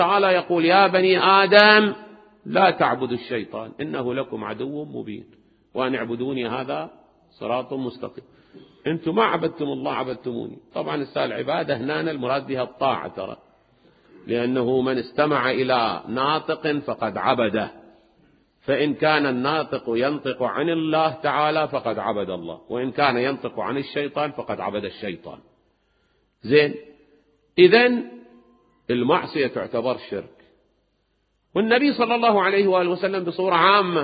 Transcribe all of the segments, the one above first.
تعالى يقول يا بني آدم لا تعبدوا الشيطان إنه لكم عدو مبين وأن اعبدوني هذا صراط مستقيم. أنتم ما عبدتم الله عبدتموني. طبعا العبادة هنا المراد بها الطاعة ترى، لأنه من استمع إلى ناطق فقد عبده، فإن كان الناطق ينطق عن الله تعالى فقد عبد الله، وإن كان ينطق عن الشيطان فقد عبد الشيطان. زين، إذن المعصية تعتبر شرك. والنبي صلى الله عليه وآله وسلم بصورة عامة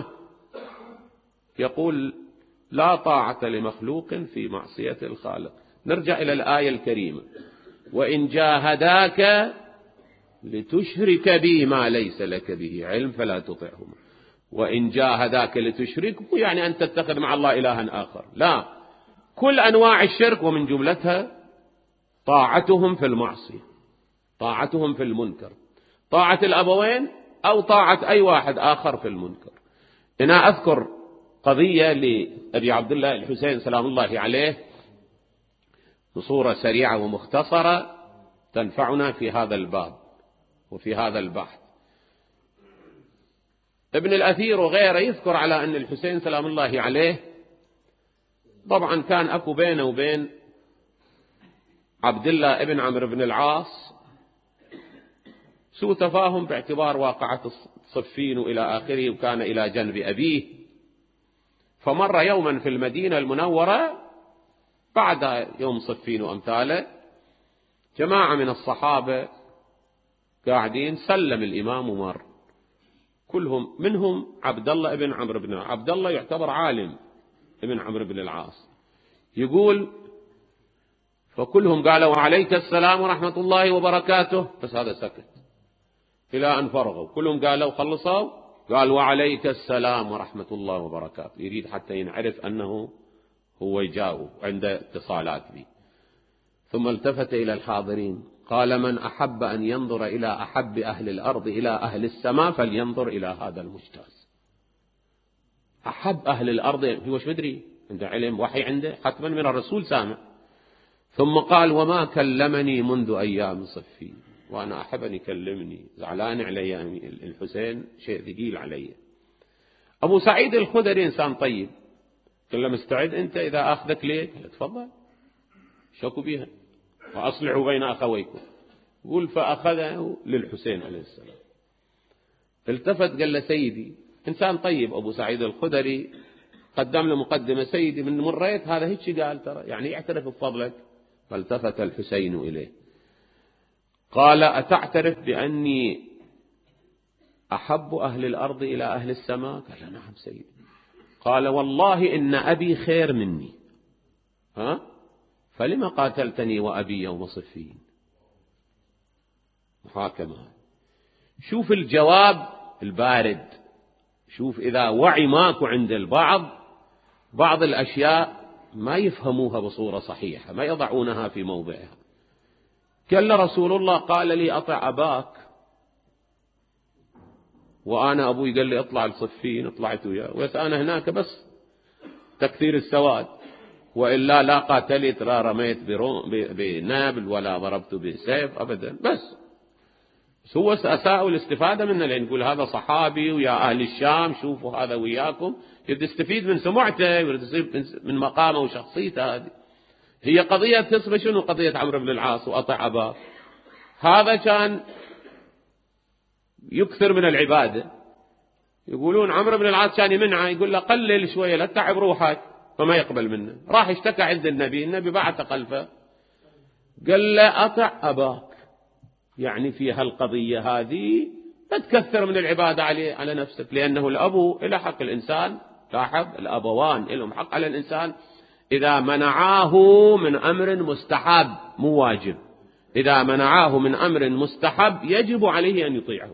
يقول لا طاعة لمخلوق في معصية الخالق. نرجع إلى الآية الكريمة وإن جاهداك لتشرك بي ما ليس لك به علم فلا تطعهما. وإن جاهداك لتشرك يعني أن تتخذ مع الله إلها آخر، لا، كل أنواع الشرك ومن جملتها طاعتهم في المعصية، طاعتهم في المنكر، طاعة الأبوين أو طاعة أي واحد آخر في المنكر. أنا أذكر قضية لأبي عبد الله الحسين سلام الله عليه بصورة سريعة ومختصرة تنفعنا في هذا الباب وفي هذا البحث. ابن الأثير وغيره يذكر على أن الحسين سلام الله عليه طبعا كان أكو بينه وبين عبد الله ابن عمرو بن العاص سوء تفاهم باعتبار واقعة صفين إلى آخره، وكان إلى جنب أبيه. فمر يوما في المدينة المنورة بعد يوم صفين وأمثاله جماعة من الصحابة قاعدين، سلم الإمام ومر كلهم، منهم عبد الله ابن عمرو بن العاص. عبد الله يعتبر عالم ابن عمرو بن العاص. يقول فكلهم قالوا وعليك السلام ورحمة الله وبركاته، بس هذا سكت إلى أن فرغوا. كلهم قالوا خلصوا، قال وعليك السلام ورحمة الله وبركاته، يريد حتى ينعرف أنه هو يجاوب عند اتصالات به. ثم التفت إلى الحاضرين قال من أحب أن ينظر إلى أحب أهل الأرض إلى أهل السماء فلينظر إلى هذا المجتاز. أحب أهل الأرض هو وش مدري، عنده علم وحي عنده حتما من الرسول سامع. ثم قال وما كلمني منذ أيام صفين، وأنا أحب أن يكلمني، زعلان علي الحسين، شيء ثقيل علي. أبو سعيد الخدري إنسان طيب، قال له مستعد أنت إذا أخذك ليك؟ تفضل شكوا بيها وأصلحوا بين أخويكم. قل فأخذه للحسين عليه السلام. التفت قال له سيدي، إنسان طيب أبو سعيد الخدري، قدم له مقدمة سيدي من مريت هذا هيك قال ترى يعني يعترف بفضلك. فالتفت الحسين إليه قال أتعترف بأني أحب أهل الأرض إلى أهل السماء؟ قال نعم سيدي. قال والله إن أبي خير مني، فلما قاتلتني وأبي يوم صفين؟ محاكمة. شوف الجواب البارد. شوف إذا وعي ماكو عند البعض بعض الأشياء ما يفهموها بصورة صحيحة، ما يضعونها في موضعها. قال رسول الله قال لي أطع أباك، وأنا أبوي قال لي أطلع لصفين، طلعت وياه، وأنا هناك بس تكثير السواد، وإلا لا قاتلت لا رميت بنابل ولا ضربت بسيف أبدا. بس هو أساءوا الاستفادة منه، لأن يقول هذا صحابي ويا أهل الشام شوفوا هذا وياكم، يبدأ يستفيد من سمعته من مقامه وشخصيته. هذه هي قضية تسمى شنو قضية عمرو بن العاص وأطع أباه. هذا كان يكثر من العبادة. يقولون عمرو بن العاص كان يمنعه، يقول له قلل شوية لا تتعب روحك، فما يقبل منه. راح اشتكى عند النبي بعث خلفه قال له أطع أباك، يعني في هالقضية هذه لا تكثر من العبادة على نفسك، لأنه الأب إلى حق الإنسان. لاحظ الأبوان لهم حق على الإنسان إذا منعاه من أمر مستحب مو واجب. إذا منعاه من أمر مستحب يجب عليه أن يطيعه،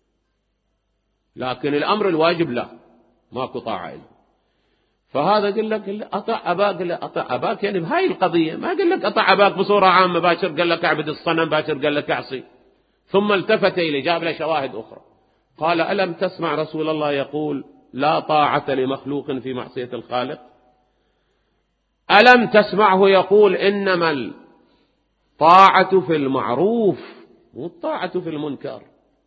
لكن الأمر الواجب لا، ماكو طاعة له. فهذا قال لك أطع أباك، قال له أطع أباك يعني بهاي القضية، ما قال لك أطع أباك بصورة عامة باكر قال لك أعبد الصنم، باكر قال لك أعصي. ثم التفت إليه جاب له شواهد أخرى قال ألم تسمع رسول الله يقول لا طاعة لمخلوق في معصية الخالق؟ ألم تسمعه يقول إنما الطاعة في المعروف والطاعة في المنكر؟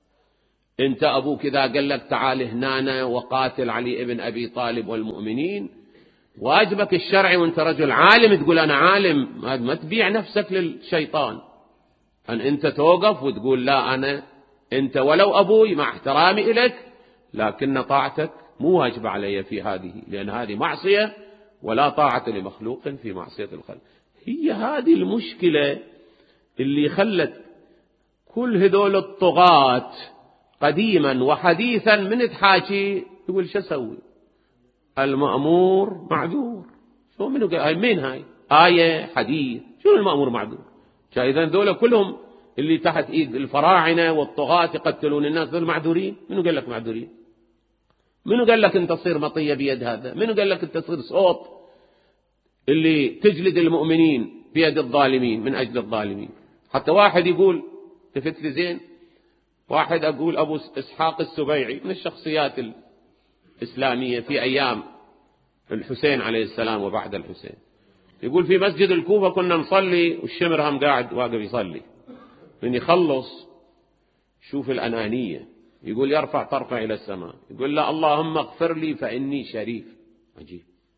أنت أبوك إذا قال لك تعال هنا وقاتل علي ابن أبي طالب والمؤمنين، واجبك الشرعي وأنت رجل عالم تقول أنا عالم، ما تبيع نفسك للشيطان، أن أنت توقف وتقول لا أنت ولو أبوي مع احترامي إليك لكن طاعتك مو واجب علي في هذه، لأن هذه معصية ولا طاعة لمخلوق في معصية الخلق. هي هذه المشكلة اللي خلت كل هذول الطغاة قديما وحديثا من تحاكي يقول شو اسوي؟ المأمور معذور. شو منو قال مين هاي؟ آية حديث؟ شو المأمور معذور؟ إذا ذولا كلهم اللي تحت ايد الفراعنة والطغاة يقتلون الناس ذول معذورين؟ منو قال لك معذورين؟ منو قال لك انت تصير مطية بيد هذا؟ منو قال لك انت تصير صوت اللي تجلد المؤمنين بيد الظالمين من اجل الظالمين؟ حتى واحد يقول تفت لي زين، واحد أقول أبو إسحاق السبيعي من الشخصيات الإسلامية في أيام الحسين عليه السلام وبعد الحسين، يقول في مسجد الكوفة كنا نصلي والشمر هم قاعد واقف يصلي، من يخلص شوف الأنانية، يقول يرفع طرفه إلى السماء يقول لا اللهم اغفر لي فإني شريف. عجيب.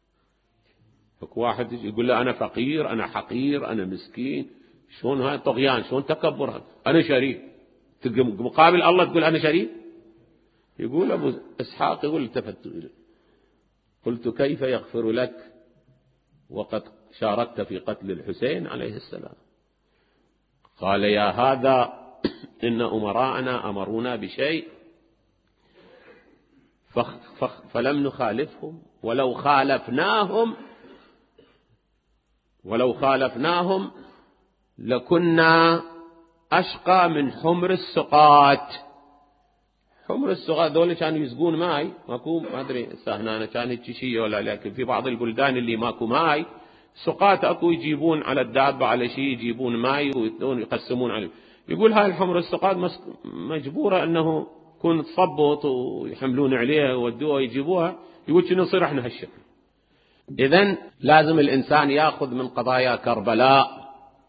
واحد يقول لا أنا فقير أنا حقير أنا مسكين، شلون هاي طغيان، شلون تكبر هذا؟ أنا شريف مقابل الله تقول أنا شريف؟ يقول أبو إسحاق يقول التفت إليه قلت كيف يغفر لك وقد شاركت في قتل الحسين عليه السلام؟ قال يا هذا إن أمراءنا أمرونا بشيء فلم نخالفهم ولو خالفناهم لكنا أشقى من حمر السقات. حمر السقات دول كانوا يسقون ماي، ماكو ما أدري هنا كانت شيء ولا، لكن في بعض البلدان اللي ماكو ماي سقات أكو يجيبون على الدابة على شيء يجيبون ماي ويقسمون عليه. يقول هاي الحمر السقات مجبورة أنه كون تصبط ويحملون عليها وودوها يجيبوها، يقول شنو نصير احنا هالشكل. إذن لازم الإنسان يأخذ من قضايا كربلاء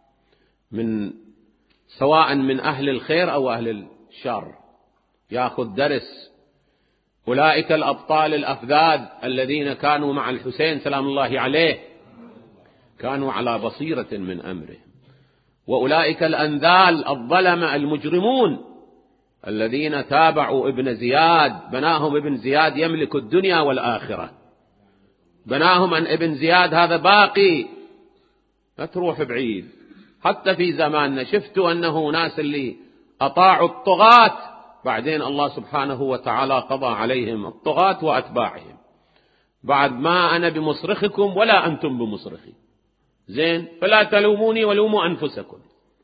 من سواء من أهل الخير أو أهل الشر، يأخذ درس. أولئك الأبطال الأفذاذ الذين كانوا مع الحسين سلام الله عليه كانوا على بصيرة من أمره، وأولئك الأنذال الظلمة المجرمون الذين تابعوا ابن زياد، بناهم ابن زياد يملك الدنيا والآخرة، بناهم أن ابن زياد هذا باقي لا تروح بعيد. حتى في زماننا شفتوا أنه ناس اللي أطاعوا الطغاة بعدين الله سبحانه وتعالى قضى عليهم الطغاة وأتباعهم، بعد ما أنا بمصرخكم ولا أنتم بمصرخي، زين فلا تلوموني ولوموا أنفسكم.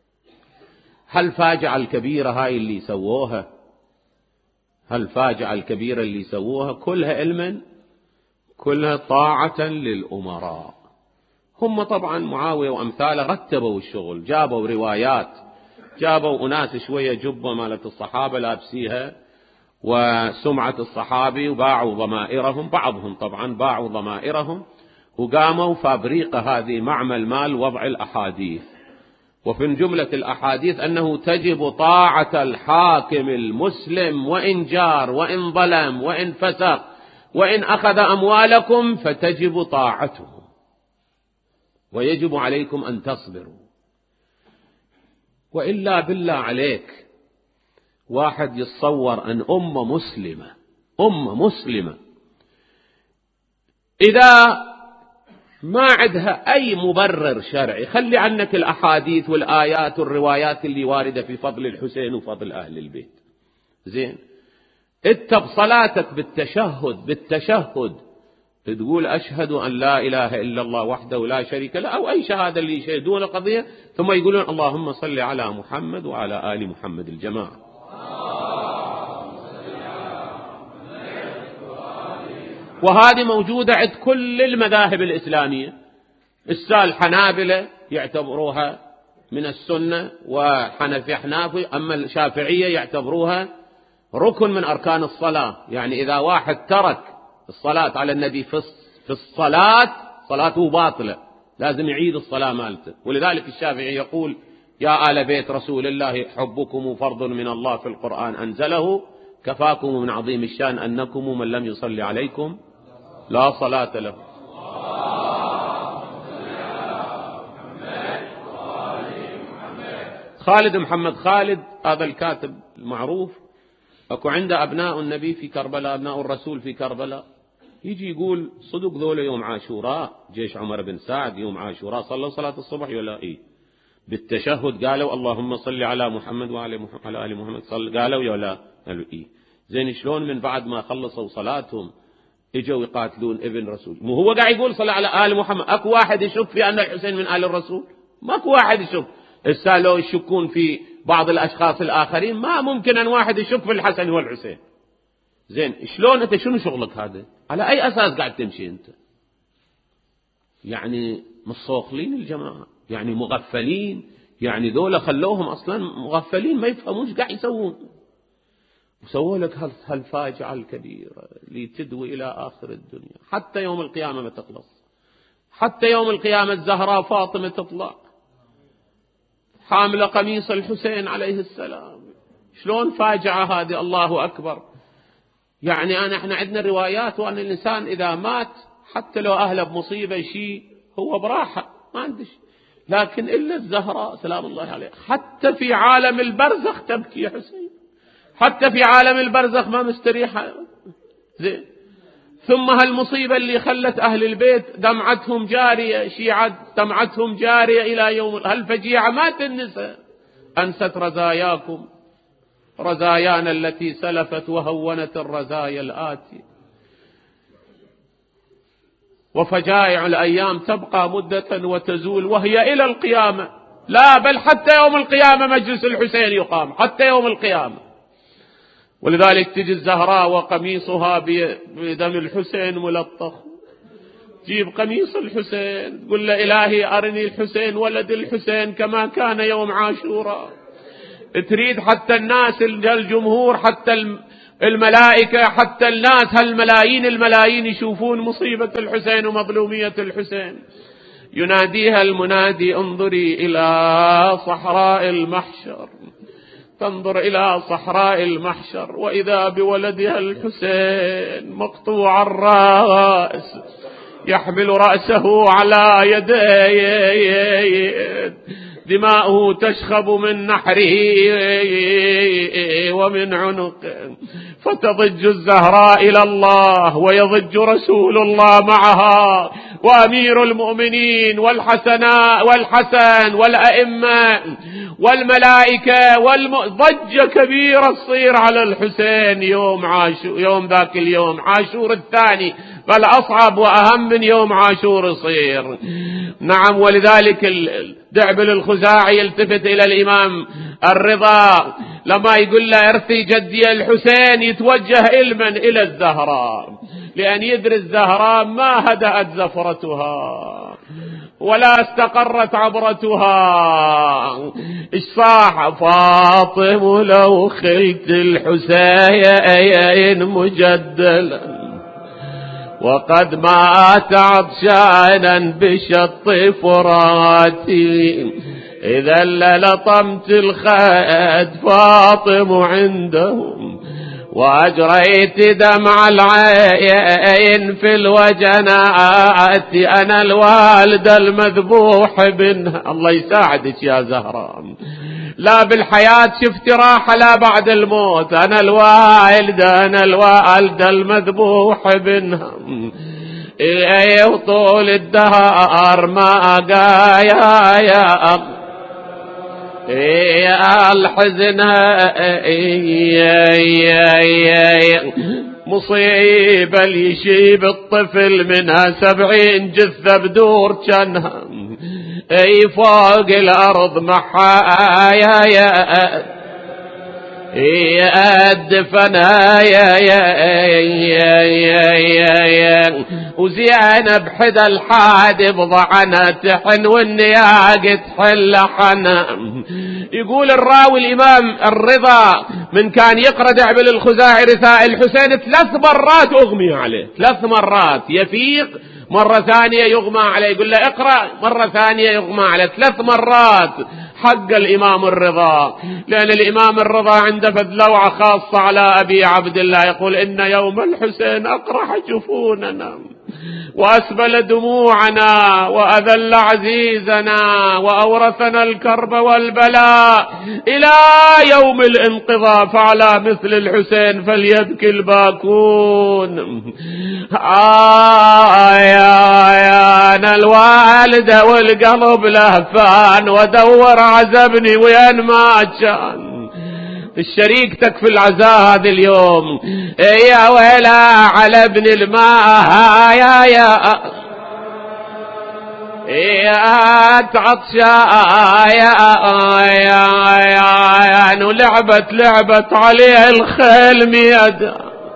هل فاجعة الكبيرة هاي اللي سووها، هل فاجعة الكبيرة اللي سووها كلها علما، كلها طاعة للأمراء. هم طبعا معاوية وأمثاله رتبوا الشغل، جابوا روايات، جابوا أناس شوية جبة مالت الصحابة لابسيها وسمعة الصحابي وباعوا ضمائرهم، بعضهم طبعا باعوا ضمائرهم وقاموا فابريقة هذه معمل مال وضع الأحاديث. وفي جملة الأحاديث أنه تجب طاعة الحاكم المسلم وإن جار وإن ظلم وإن فسق وإن أخذ أموالكم فتجب طاعته ويجب عليكم أن تصبروا. وإلا بالله عليك واحد يتصور أن أمة مسلمة إذا ما عندها أي مبرر شرعي، خلي عنك الأحاديث والآيات والروايات اللي واردة في فضل الحسين وفضل أهل البيت، زين انت بصلاتك بالتشهد تقول أشهد أن لا إله إلا الله وحده لا شريك له أو أي شهادة اللي يشهدون القضية، ثم يقولون اللهم صل على محمد وعلى آل محمد الجماعة. وهذه موجودة عند كل المذاهب الإسلامية. الحنابلة يعتبروها من السنة وحنفي، أما الشافعية يعتبروها ركن من أركان الصلاة، يعني إذا واحد ترك الصلاة على النبي في الصلاة صلاته باطلة، لازم يعيد الصلاة مالته. ولذلك الشافعي يقول يا آل بيت رسول الله حبكم فرض من الله في القرآن أنزله كفاكم من عظيم الشان أنكم من لم يصلي عليكم لا صلاة له. خالد محمد خالد هذا الكاتب المعروف، أكو عنده أبناء النبي في كربلاء، أبناء الرسول في كربلاء، يجي يقول صدق ذولا يوم عاشوراء جيش عمر بن سعد يوم عاشوراء صلوا صلاة الصبح ولا إيه؟ بالتشهد قالوا اللهم صل على محمد وعلى آل محمد، قالوا ولا قالوا إيه؟ زين شلون من بعد ما خلصوا صلاتهم اجوا يقاتلون ابن رسول؟ مو هو قاعد يقول صلى على آل محمد؟ اكو واحد يشك في أن الحسين من آل الرسول؟ ماكو واحد يشك. هسه لو يشكون في بعض الأشخاص الآخرين ما ممكن أن واحد يشك في الحسن والحسين. زين شلون أنت شنو شغلك هذا؟ على أي أساس قاعد تمشي أنت؟ يعني مصوخلين الجماعة، يعني مغفلين، يعني ذولا خلوهم أصلا مغفلين ما يفهموش قاعد يسوون، وسووا لك هالفاجعة الكبيرة لتدوي إلى آخر الدنيا حتى يوم القيامة ما تخلص. حتى يوم القيامة الزهراء فاطمة تطلع حاملة قميص الحسين عليه السلام. شلون فاجعة هذه؟ الله أكبر. يعني احنا عندنا روايات وأن الإنسان إذا مات حتى لو أهله بمصيبة شيء هو براحة ما عندش، لكن إلا الزهراء سلام الله عليه حتى في عالم البرزخ تبكي يا حسين، حتى في عالم البرزخ ما مستريحة. زين ثم هالمصيبة اللي خلت أهل البيت دمعتهم جارية، شيعة دمعتهم جارية إلى يوم هالفجيعة ما تنسى. أنست رزاياكم رزايانا التي سلفت وهونت الرزايا الآتي. وفجائع الأيام تبقى مدة وتزول وهي إلى القيامة، لا بل حتى يوم القيامة مجلس الحسين يقام حتى يوم القيامة. ولذلك تجي الزهراء وقميصها بدم الحسين ملطخ، جيب قميص الحسين قل له إلهي أرني الحسين ولد الحسين كما كان يوم عاشوراء. تريد حتى الناس الجمهور حتى الملائكة حتى الناس هالملايين الملايين يشوفون مصيبة الحسين ومظلومية الحسين. يناديها المنادي انظري إلى صحراء المحشر، تنظر إلى صحراء المحشر وإذا بولدها الحسين مقطوع الرأس يحمل رأسه على يديه، دماؤه تشخب من نحره ومن عنقه، فتضج الزهراء إلى الله ويضج رسول الله معها وأمير المؤمنين والحسن والأئمة والملائكة ضجة كبيرة تصير على الحسين يوم ذاك اليوم عاشور الثاني، بل أصعب وأهم من يوم عاشور يصير. نعم. ولذلك دعبل الخزاعي يلتفت إلى الإمام الرضا لما يقول له ارثي جدي الحسين، يتوجه إلمن إلى الزهراء، لأن يدري الزهراء ما هدأت زفرتها ولا استقرت عبرتها. الصاح فاطم لو خلت الحسين مجدلا وقد مات عطشانا بشط فراتي، إذا لطمت الخد فاطم عندهم وأجريت دمع العين في الوجنات، أنا الوالد المذبوح بنها. الله يساعدك يا زهراء، لا بالحياة شفت راحة لا بعد الموت، أنا الوالد المذبوح بنها. وطول الدهر ما قايا الحزن مصيبة يشيب الطفل منها 70 جثة بدور جنها، فوق الأرض محايا الدفنايا وزينب حدا الحادب ضعنا تحن والنياق تحل حنا. يقول الراوي الإمام الرضا من كان يقرأ دعبل الخزاعي رثاء الحسين 3 مرات أغمي عليه، 3 مرات يفيق مرة ثانية يغمى عليه، يقول له اقرأ مرة ثانية يغمى عليه، 3 مرات حق الإمام الرضا، لأن الإمام الرضا عنده لوعة خاصة على أبي عبد الله، يقول إن يوم الحسين أقرح جفوننا وأسبل دموعنا وأذل عزيزنا وأورثنا الكرب والبلاء إلى يوم الانقضاء، فعلى مثل الحسين فليبكي الباكون. يا أنا الوالدة والقلب لهفان ودور عزبني وين ما كان. الشريكتك في العزاء هذا اليوم يا ويلا على ابن الماء يا تعطشا يا لعبت عليه الخيل ميدا.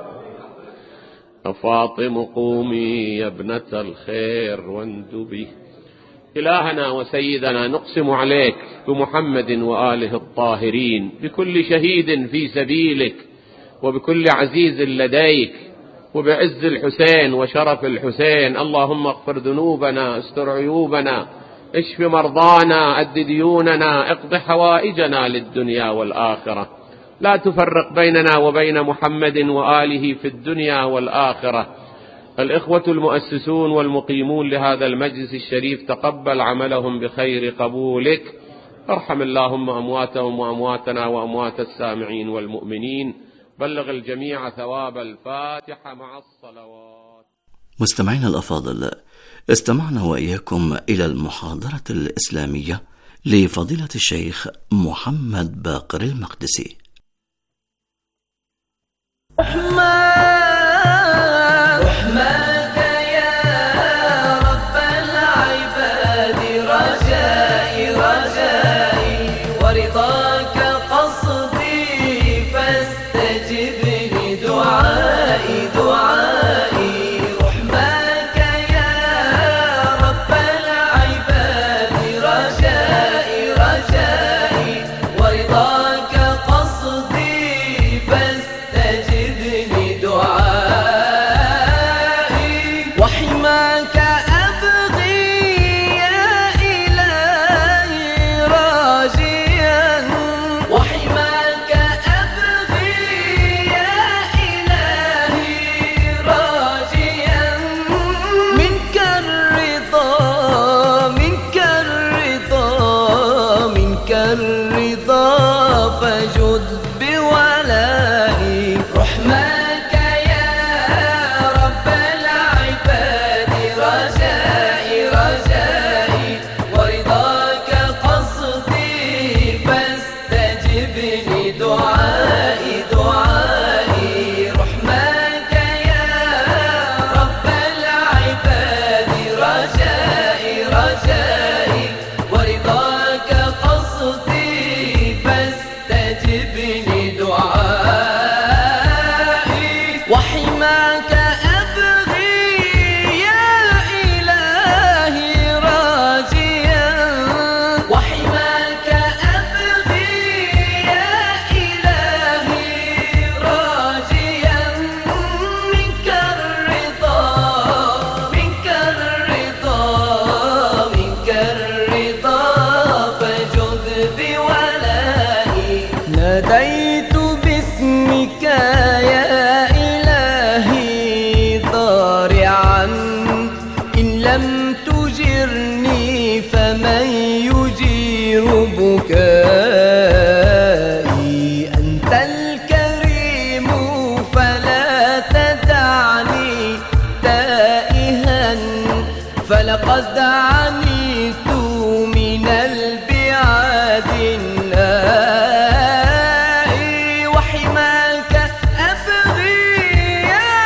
فاطم قومي يا ابنة الخير واندبي. إلهنا وسيدنا نقسم عليك بمحمد وآله الطاهرين، بكل شهيد في سبيلك، وبكل عزيز لديك، وبعز الحسين وشرف الحسين. اللهم اغفر ذنوبنا، استر عيوبنا، اشف مرضانا، أد ديوننا، اقض حوائجنا للدنيا والآخرة. لا تفرق بيننا وبين محمد وآله في الدنيا والآخرة. الإخوة المؤسسون والمقيمون لهذا المجلس الشريف تقبل عملهم بخير قبولك. ارحم اللهم أمواتهم وأمواتنا وأموات السامعين والمؤمنين. بلغ الجميع ثواب الفاتحة مع الصلوات. مستمعينا الأفاضل، استمعنا وإياكم إلى المحاضرة الإسلامية لفضيلة الشيخ محمد باقر المقدسي. فلقد عانيت من البعاد النائي وحماك أبغي يا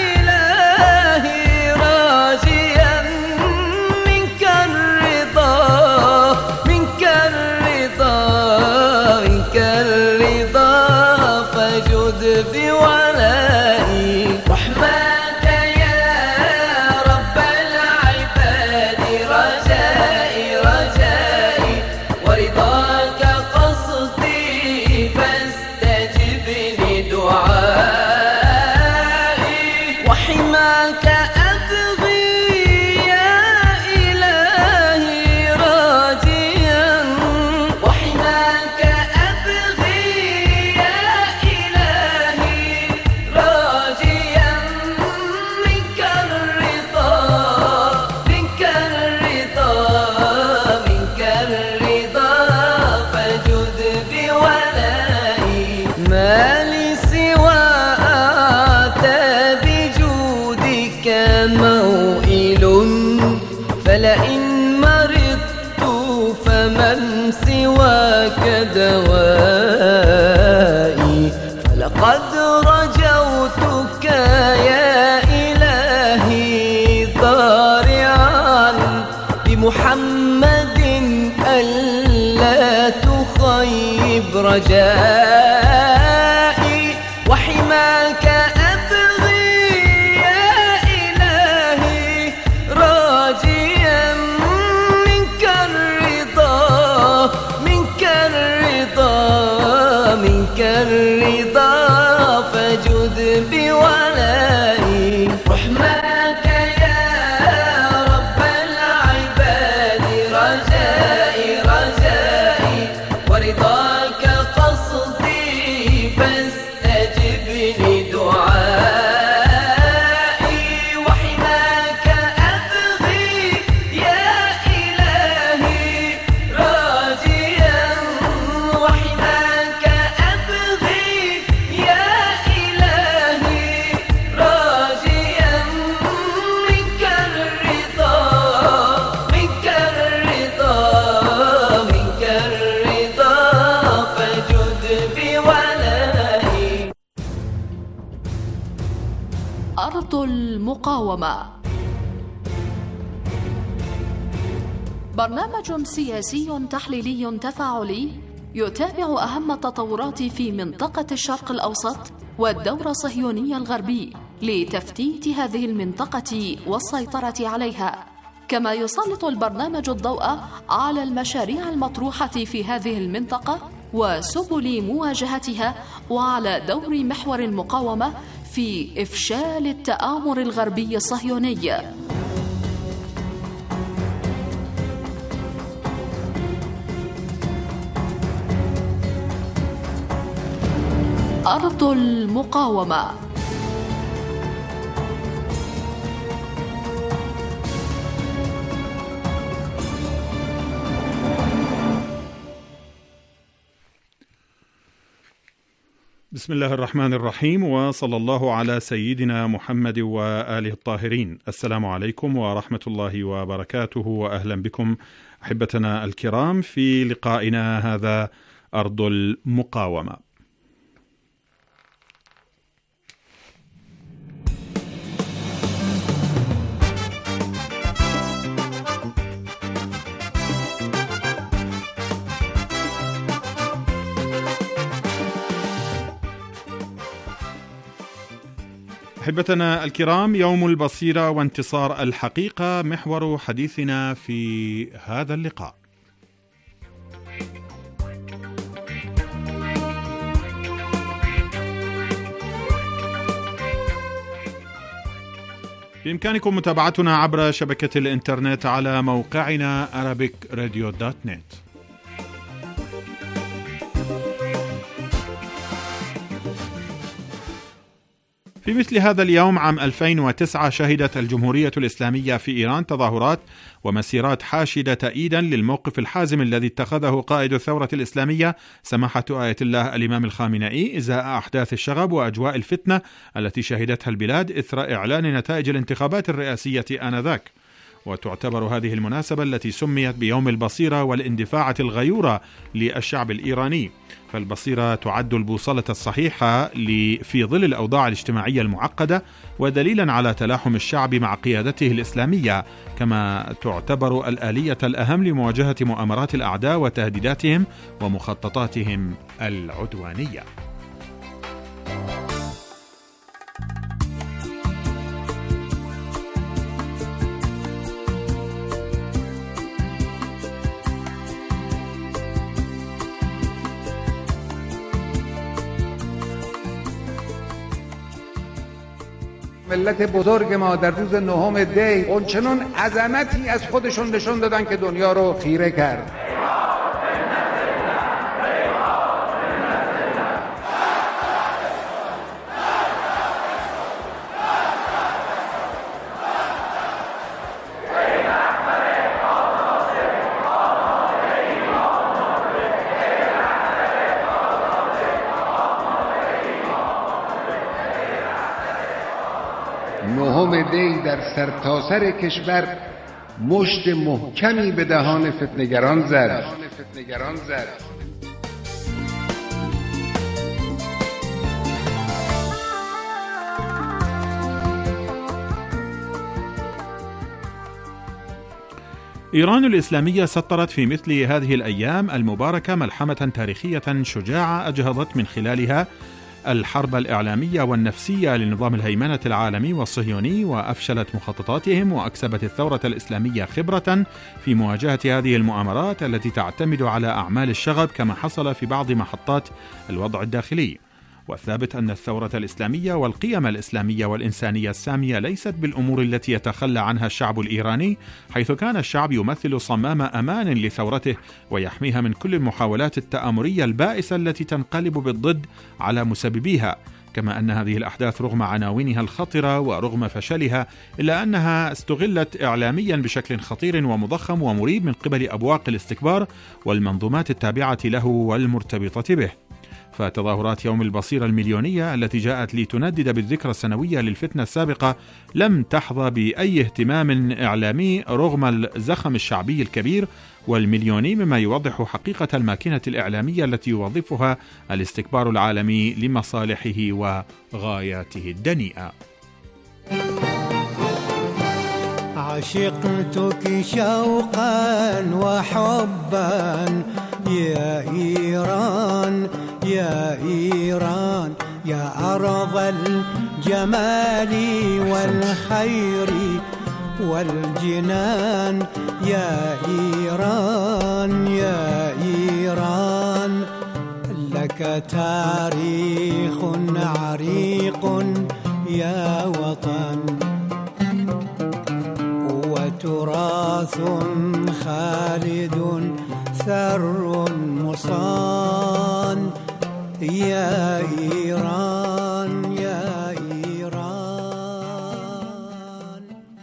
إلهي راجيا منك الرضا منك الرضا منك الرضا فجد بولائي رحمك يا رب العباد رجائي رجائي ورضاك قصدي فاستجب لدعائي وحماك أبغي يا إلهي راجيا لقد رجوتك يا إلهي ضارعا بمحمد ألا تخيب رجائي وحماك أبغي يا إلهي راجيا منك الرضا منك الرضا منك الرضا فجد بولائي رحماك يا رب العباد رجائي رجائي ورضاك قصدي فاستجبني دعائي وحماك أبغي يا إلهي راجيا وحماك أبغي يا إلهي راجيا منك الرضا منك الرضا منك الرضا فجد بولائي. أرض المقاومة، برنامج سياسي تحليلي تفاعلي يتابع أهم التطورات في منطقة الشرق الأوسط والدور الصهيوني الغربي لتفتيت هذه المنطقة والسيطرة عليها، كما يسلط البرنامج الضوء على المشاريع المطروحة في هذه المنطقة وسبل مواجهتها، وعلى دور محور المقاومة في إفشال التآمر الغربي الصهيوني. أرض المقاومة. بسم الله الرحمن الرحيم، وصلى الله على سيدنا محمد وآله الطاهرين. السلام عليكم ورحمة الله وبركاته، وأهلا بكم أحبتنا الكرام في لقائنا هذا أرض المقاومة. أحبتنا الكرام، يوم البصيرة وانتصار الحقيقة محور حديثنا في هذا اللقاء. بإمكانكم متابعتنا عبر شبكة الإنترنت على موقعنا arabicradio.net. في مثل هذا اليوم عام 2009 شهدت الجمهورية الإسلامية في إيران تظاهرات ومسيرات حاشدة تأييدا للموقف الحازم الذي اتخذه قائد الثورة الإسلامية سماحة آية الله الإمام الخامنئي إزاء أحداث الشغب وأجواء الفتنة التي شهدتها البلاد إثر إعلان نتائج الانتخابات الرئاسية آنذاك. وتعتبر هذه المناسبة التي سميت بيوم البصيرة والاندفاعة الغيورة للشعب الإيراني، فالبصيرة تعد البوصلة الصحيحة في ظل الأوضاع الاجتماعية المعقدة، ودليلا على تلاحم الشعب مع قيادته الإسلامية، كما تعتبر الآلية الأهم لمواجهة مؤامرات الأعداء وتهديداتهم ومخططاتهم العدوانية. ملت بزرگ ما در روز 9 دی اونچنان عظمتی از خودشون نشون دادن که دنیا رو خیره کرد. دی در سرتاسر کشور مشت محکمی به دهان فتنه‌گران زد. إيران الإسلامية سطرت في مثل هذه الأيام المباركة ملحمة تاريخية شجاعة أجهضت من خلالها الحرب الإعلامية والنفسية لنظام الهيمنة العالمي والصهيوني، وأفشلت مخططاتهم، وأكسبت الثورة الإسلامية خبرة في مواجهة هذه المؤامرات التي تعتمد على أعمال الشغب كما حصل في بعض محطات الوضع الداخلي. والثابت أن الثورة الإسلامية والقيم الإسلامية والإنسانية السامية ليست بالأمور التي يتخلى عنها الشعب الإيراني، حيث كان الشعب يمثل صمام أمان لثورته ويحميها من كل المحاولات التآمرية البائسة التي تنقلب بالضد على مسببيها. كما أن هذه الأحداث رغم عناوينها الخطرة ورغم فشلها إلا أنها استغلت إعلاميا بشكل خطير ومضخم ومريب من قبل أبواق الاستكبار والمنظومات التابعة له والمرتبطة به. فتظاهرات يوم البصيرة المليونية التي جاءت لتندد بالذكرى السنوية للفتنة السابقة لم تحظى بأي اهتمام إعلامي رغم الزخم الشعبي الكبير والمليوني، مما يوضح حقيقة الماكينة الإعلامية التي يوظفها الاستكبار العالمي لمصالحه وغاياته الدنيئة. عشقتك شوقا وحبا يا إيران يا إيران، يا أرض الجمال والخير والجنان، يا إيران يا إيران، لك تاريخ عريق يا وطن، وتراث خالد ثر مصان، يا إيران يا إيران.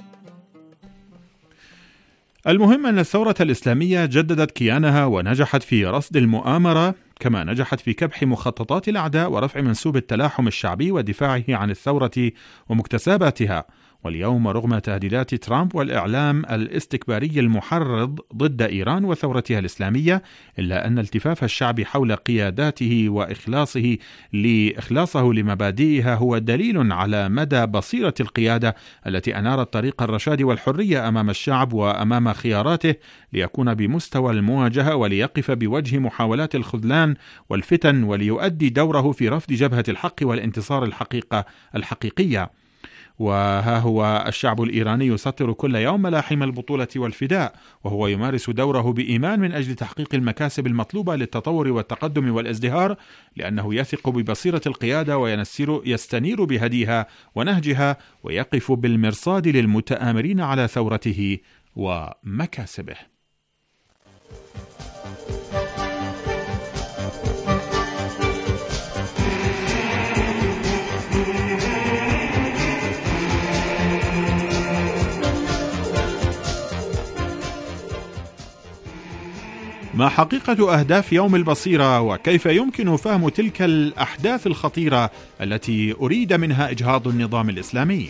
المهم أن الثورة الإسلامية جددت كيانها ونجحت في رصد المؤامرة، كما نجحت في كبح مخططات الأعداء ورفع منسوب التلاحم الشعبي ودفاعه عن الثورة ومكتسباتها. واليوم رغم تهديدات ترامب والإعلام الاستكباري المحرض ضد إيران وثورتها الإسلامية، إلا أن التفاف الشعب حول قياداته وإخلاصه لمبادئها هو دليل على مدى بصيرة القيادة التي أنارت طريق الرشاد والحرية أمام الشعب وأمام خياراته ليكون بمستوى المواجهة وليقف بوجه محاولات الخذلان والفتن وليؤدي دوره في رفض جبهة الحق والانتصار الحقيقية. وها هو الشعب الإيراني يسطر كل يوم ملاحم البطولة والفداء، وهو يمارس دوره بإيمان من أجل تحقيق المكاسب المطلوبة للتطور والتقدم والازدهار، لأنه يثق ببصيرة القيادة ويستنير بهديها ونهجها، ويقف بالمرصاد للمتآمرين على ثورته ومكاسبه. ما حقيقة أهداف يوم البصيرة، وكيف يمكن فهم تلك الأحداث الخطيرة التي أريد منها إجهاض النظام الإسلامي؟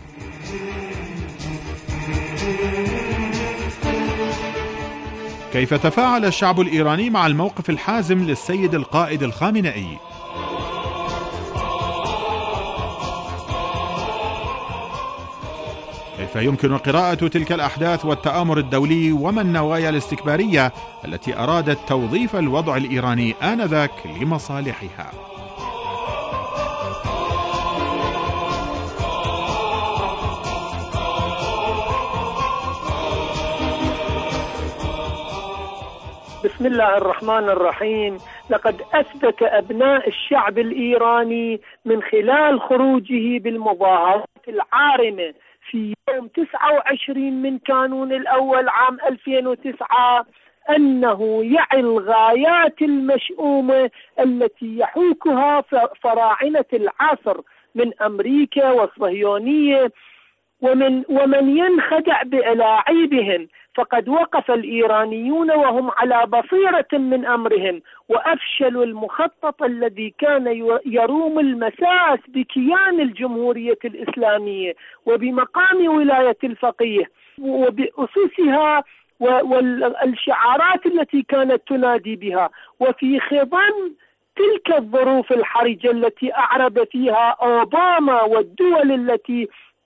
كيف تفاعل الشعب الإيراني مع الموقف الحازم للسيد القائد الخامنئي؟ كيف يمكن قراءة تلك الأحداث والتآمر الدولي وما النوايا الاستكبارية التي أرادت توظيف الوضع الإيراني آنذاك لمصالحها؟ بسم الله الرحمن الرحيم. لقد أثبت أبناء الشعب الإيراني من خلال خروجه بالمظاهرات العارمة في يوم 29 من كانون الأول عام 2009 أنه يعي الغايات المشؤومة التي يحوكها فراعنة العصر من أمريكا والصهيونية ومن ينخدع بألاعيبهم. فقد وقف الإيرانيون وهم على بصيرة من أمرهم، وأفشلوا المخطط الذي كان يروم المساس بكيان الجمهورية الإسلامية وبمقام ولاية الفقيه وبأسسها والشعارات التي كانت تنادي بها. وفي خضم تلك الظروف الحرجة التي أعرب فيها أوباما والدول التي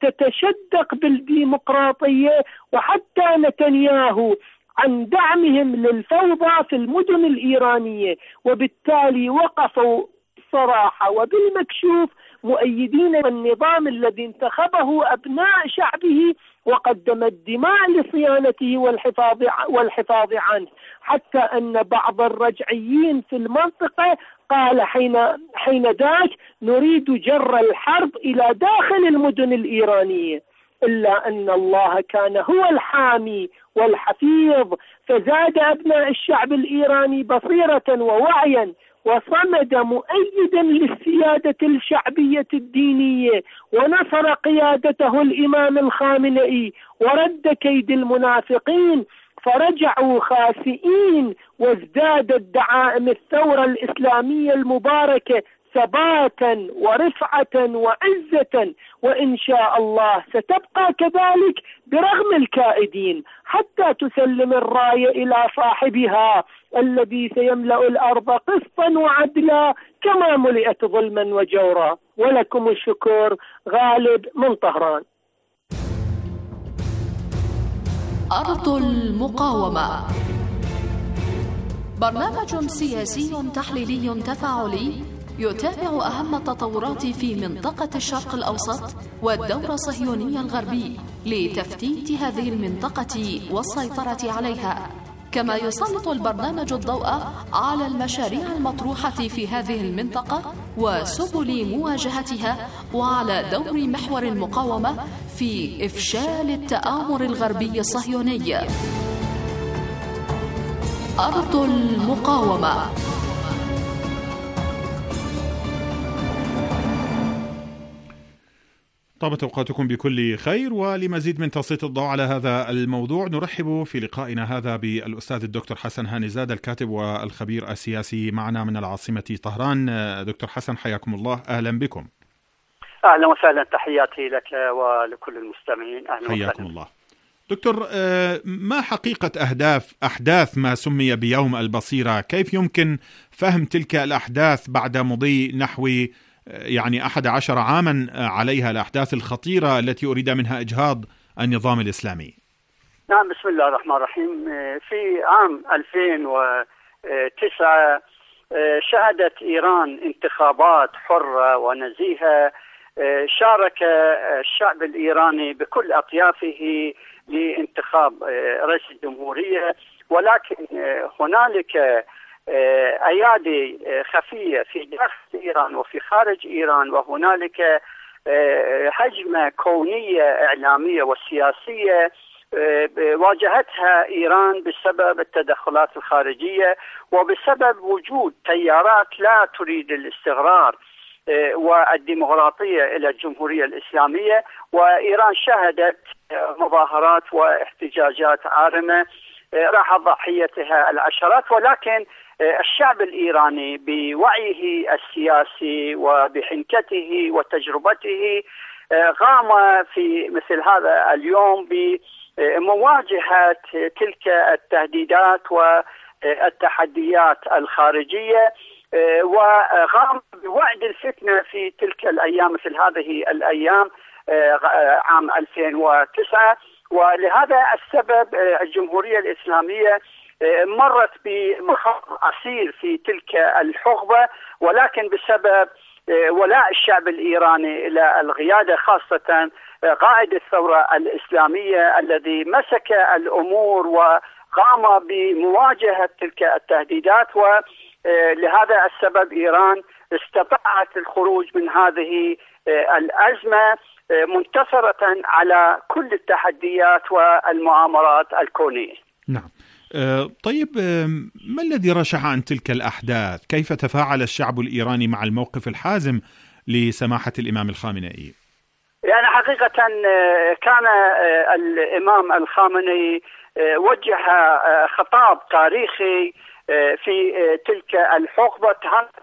تتشدق بالديمقراطية، وحتى نتنياهو عن دعمهم للفوضى في المدن الإيرانية، وبالتالي وقفوا صراحة وبالمكشوف مؤيدين النظام الذي انتخبه أبناء شعبه، وقدم الدماء لصيانته والحفاظ عنه، حتى أن بعض الرجعيين في المنطقة قال حين ذاك نريد جر الحرب إلى داخل المدن الإيرانية، إلا أن الله كان هو الحامي والحفيظ، فزاد أبناء الشعب الإيراني بصيرة ووعيا، وصمد مؤيدا للسيادة الشعبية الدينية، ونصر قيادته الإمام الخامنئي، ورد كيد المنافقين، فرجعوا خاسئين، وازدادت دعائم الثورة الإسلامية المباركة ثباتا ورفعة وعزة، وإن شاء الله ستبقى كذلك برغم الكائدين، حتى تسلم الراية إلى صاحبها الذي سيملأ الأرض قسطا وعدلا كما ملئت ظلما وجورا. ولكم الشكر. غالب من طهران. أرض المقاومة، برنامج سياسي تحليلي تفاعلي يتابع أهم التطورات في منطقة الشرق الأوسط والدور الصهيوني الغربي لتفتيت هذه المنطقة والسيطرة عليها، كما يسلط البرنامج الضوء على المشاريع المطروحة في هذه المنطقة وسبل مواجهتها، وعلى دور محور المقاومة في إفشال التآمر الغربي الصهيوني. أرض المقاومة. طابت أوقاتكم بكل خير، ولمزيد من تسليط الضوء على هذا الموضوع نرحب في لقائنا هذا بالأستاذ الدكتور حسن هانيزاد، الكاتب والخبير السياسي معنا من العاصمة طهران. دكتور حسن حياكم الله، أهلا بكم. أهلا وسهلا، تحياتي لك ولكل المستمعين. أهلا حياكم الله. دكتور، ما حقيقة أحداث ما سمي بيوم البصيرة؟ كيف يمكن فهم تلك الأحداث بعد مضي نحو 11 عاما عليها، الأحداث الخطيرة التي أريد منها إجهاض النظام الإسلامي؟ نعم، بسم الله الرحمن الرحيم. في عام 2009 شهدت إيران انتخابات حرة ونزيهة، شارك الشعب الإيراني بكل أطيافه لانتخاب رئيس الجمهورية، ولكن هنالك أيادي خفية في داخل إيران وفي خارج إيران، وهنالك هجمة كونية إعلامية وسياسية واجهتها إيران بسبب التدخلات الخارجية وبسبب وجود تيارات لا تريد الاستقرار والديمقراطية إلى الجمهورية الإسلامية. وإيران شهدت مظاهرات واحتجاجات عارمة راح ضحيتها العشرات، ولكن الشعب الإيراني بوعيه السياسي وبحنكته وتجربته قام في مثل هذا اليوم بمواجهة تلك التهديدات والتحديات الخارجية، وقام بوعد الفتنة في تلك الأيام مثل هذه الأيام عام 2009. ولهذا السبب الجمهورية الإسلامية مرت بمخاض عسير في تلك الحقبة، ولكن بسبب ولاء الشعب الإيراني إلى القيادة، خاصة قائد الثورة الإسلامية الذي مسك الأمور وقام بمواجهة تلك التهديدات، ولهذا السبب إيران استطاعت الخروج من هذه الأزمة منتصرة على كل التحديات والمؤامرات الكونية. نعم. طيب، ما الذي رشح عن تلك الأحداث؟ كيف تفاعل الشعب الإيراني مع الموقف الحازم لسماحة الإمام الخامنئي؟ يعني حقيقة كان الإمام الخامنئي وجه خطاب تاريخي في تلك الحقبة،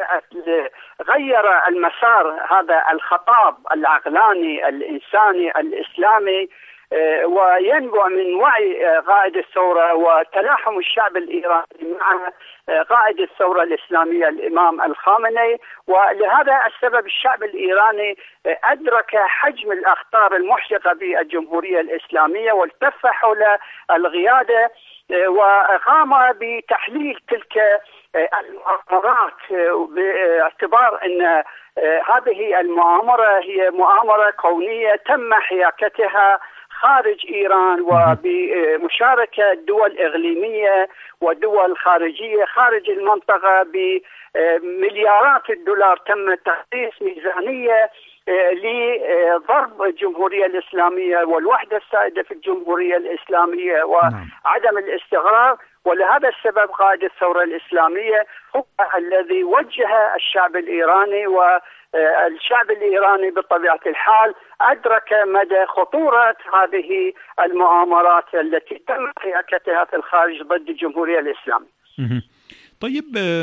غير المسار هذا الخطاب العقلاني الإنساني الإسلامي وينبع من وعي قائد الثورة وتلاحم الشعب الإيراني مع قائد الثورة الإسلامية الإمام الخامنئي. ولهذا السبب الشعب الإيراني أدرك حجم الأخطار المحدقة بالجمهورية الإسلامية والتف حول القيادة، وقام بتحليل تلك المؤامرات باعتبار أن هذه المؤامرة هي مؤامرة كونية تم حياكتها خارج إيران وبمشاركة دول إقليمية ودول خارجية خارج المنطقة بمليارات الدولار. تم تخصيص ميزانية لضرب الجمهورية الإسلامية والوحدة السائدة في الجمهورية الإسلامية وعدم الاستقرار. ولهذا السبب قائد الثورة الإسلامية هو الذي وجه الشعب الإيراني، والشعب الإيراني بطبيعة الحال أدرك مدى خطورة هذه المؤامرات التي تم حياكتها في الخارج ضد الجمهورية الإسلامية. طيب،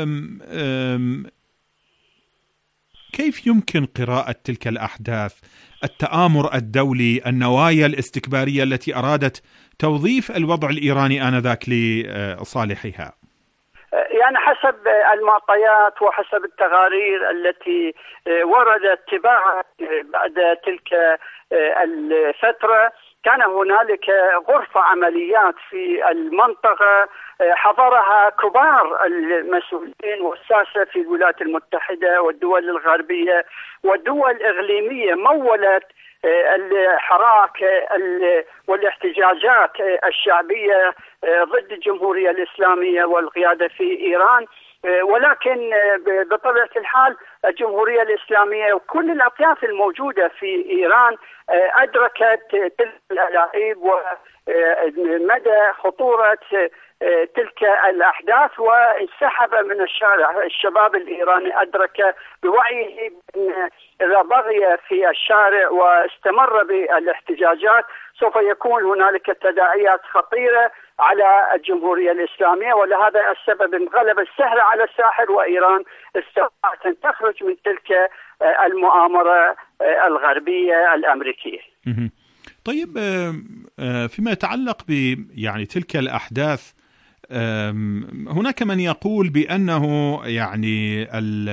كيف يمكن قراءة تلك الأحداث؟ التآمر الدولي، النوايا الاستكبارية التي أرادت توظيف الوضع الإيراني آنذاك لصالحها؟ يعني حسب المعطيات وحسب التقارير التي وردت تباعا بعد تلك الفترة، كان هنالك غرفة عمليات في المنطقة حضرها كبار المسؤولين والساسة في الولايات المتحدة والدول الغربية والدول الإقليمية، مولت الحراك والاحتجاجات الشعبية ضد الجمهورية الإسلامية والقيادة في إيران. ولكن بطبيعة الحال الجمهورية الإسلامية وكل الأطياف الموجودة في إيران أدركت تلك الألاعيب ومدى خطورة تلك الأحداث وانسحب من الشارع. الشباب الإيراني أدرك بوعيه أن إذا بقي في الشارع واستمر بالاحتجاجات سوف يكون هنالك تداعيات خطيرة على الجمهورية الإسلامية. ولهذا السبب انقلب السحر على الساحر، وإيران استطاعت أن تخرج من تلك المؤامرة الغربية الأمريكية. طيب، فيما يتعلق يعني تلك الأحداث، هناك من يقول بأنه يعني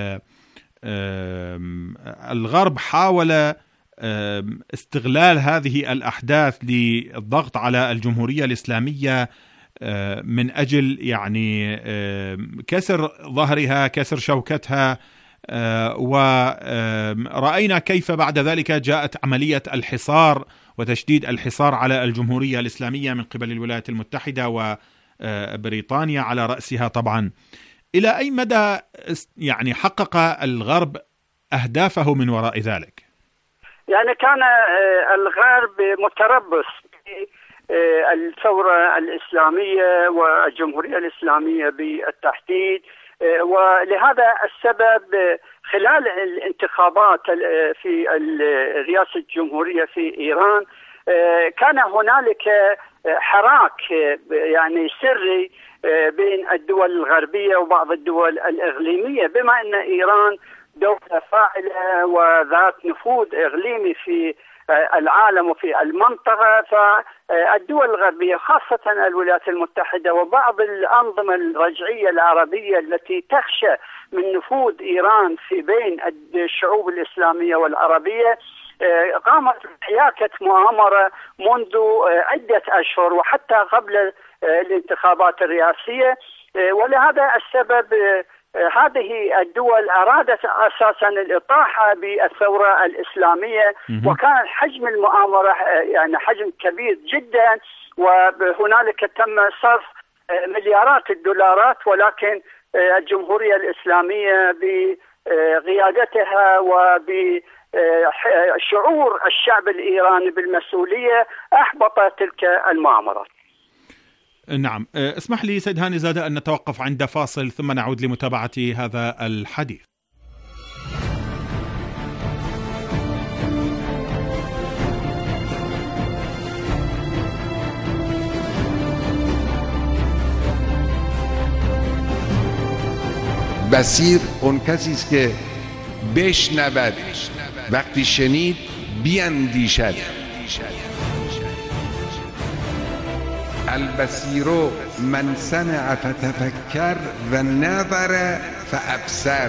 الغرب حاول استغلال هذه الأحداث للضغط على الجمهورية الإسلامية من أجل يعني كسر ظهرها، كسر شوكتها. ورأينا كيف بعد ذلك جاءت عملية الحصار وتشديد الحصار على الجمهورية الإسلامية من قبل الولايات المتحدة وبريطانيا على رأسها طبعا. إلى أي مدى يعني حقق الغرب أهدافه من وراء ذلك؟ يعني كان الغرب متربص بالثورة الإسلامية والجمهورية الإسلامية بالتحديد، ولهذا السبب خلال الانتخابات في رئاسة الجمهورية في إيران كان هنالك حراك يعني سري بين الدول الغربية وبعض الدول الإقليمية، بما أن إيران دولة فاعلة وذات نفوذ إقليمي في العالم وفي المنطقة. فالدول الغربية خاصة الولايات المتحدة وبعض الأنظمة الرجعية العربية التي تخشى من نفوذ إيران في بين الشعوب الإسلامية والعربية قامت بحياكة مؤامرة منذ عدة أشهر وحتى قبل الانتخابات الرئاسية. ولهذا السبب هذه الدول أرادت أساسا الإطاحة بالثورة الإسلامية، وكان حجم المؤامرة يعني حجم كبير جدا، وهنالك تم صرف مليارات الدولارات. ولكن الجمهورية الإسلامية بقيادتها وبشعور الشعب الإيراني بالمسؤولية أحبط تلك المؤامرات. نعم، اسمح لي سيد هاني زادة أن نتوقف عند فاصل ثم نعود لمتابعة هذا الحديث. بصیر اون کسی است که بشنود، وقتی شنید بیاندیشد. البصیر من سمع فتفکر و نظر فابصر.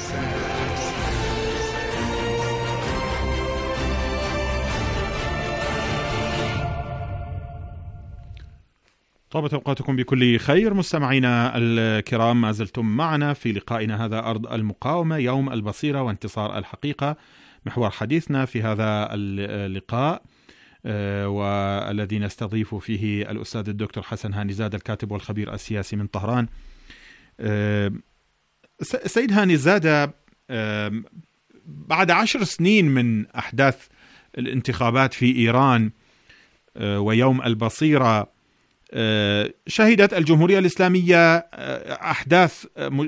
طابت أوقاتكم بكل خير مستمعينا الكرام، ما زلتم معنا في لقائنا هذا أرض المقاومة، يوم البصيرة وانتصار الحقيقة. محور حديثنا في هذا اللقاء والذي نستضيف فيه الأستاذ الدكتور حسن هانيزاد الكاتب والخبير السياسي من طهران. سيد هانيزاد، بعد 10 سنين من أحداث الانتخابات في إيران ويوم البصيرة، شهدت الجمهورية الإسلامية أحداث